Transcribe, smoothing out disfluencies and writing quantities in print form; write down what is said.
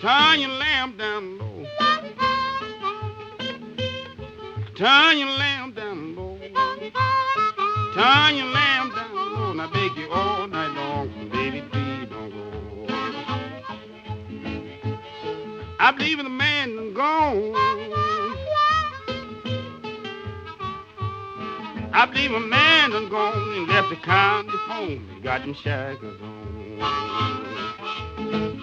Turn your lamp down low. Turn your lamp down low. Turn your lamp down low. And I beg you all night long, baby, please don't go. I believe in the man that's gone. I believe a man done gone and left the county phone. Got them shackles on.